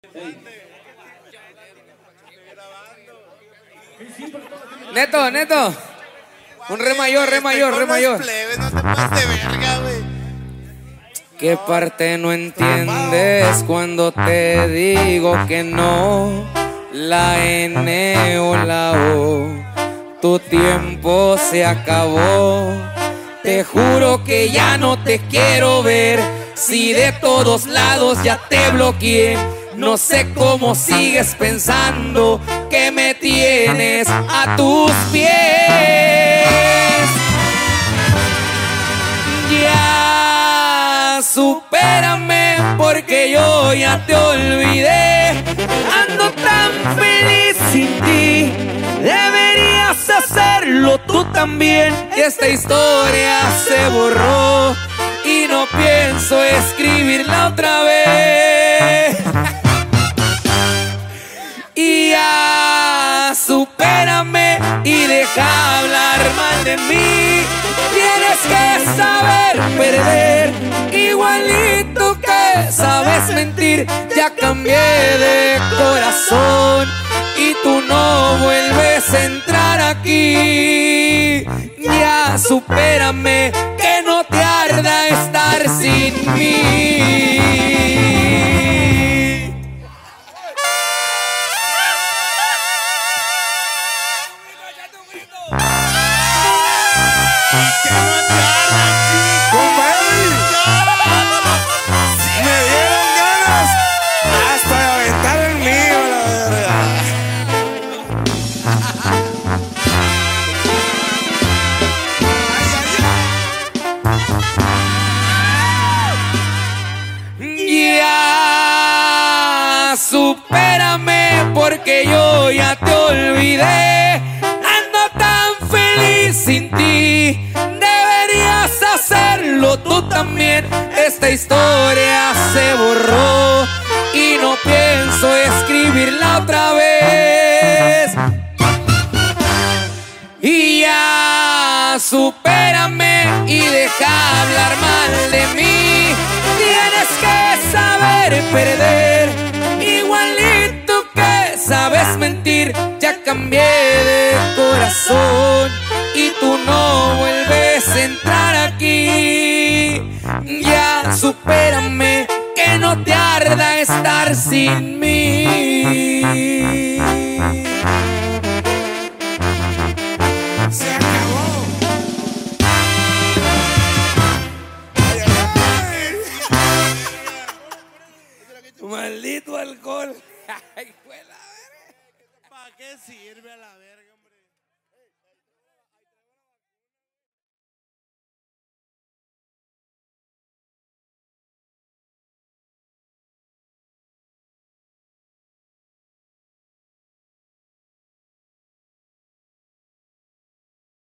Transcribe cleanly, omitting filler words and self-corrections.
Neto. Un re mayor. Plebes, no te pases de verga, güey. ¿Qué parte no entiendes cuando te digo que no? La N o la O, tu tiempo se acabó. Te juro que ya no te quiero ver. Si de todos lados ya te bloqueé, no sé cómo sigues pensando que me tienes a tus pies. Ya supérame porque yo ya te olvidé. Ando tan feliz sin ti, deberías hacerlo tú también. Esta historia se borró y no pienso escribirla otra vez. Y ya supérame y deja hablar mal de mí. Tienes que saber perder, igualito que sabes mentir. Ya cambié de corazón y tú no vuelves a entrar aquí. Ya supérame, que no te arda estar sin mí. Ya supérame porque yo ya te olvidé. Ando tan feliz sin ti, deberías hacerlo tú también. Esta historia se borró y no pienso escribirla otra vez. Y ya supérame y deja hablar mal de mí. Tienes que saber perder, igualito que sabes mentir. Ya cambié de corazón y tú no vuelves a entrar aquí. Ya supérame, que no te arda estar sin mí. Se acabó. Maldito alcohol. ¿Para qué sirve a la verga?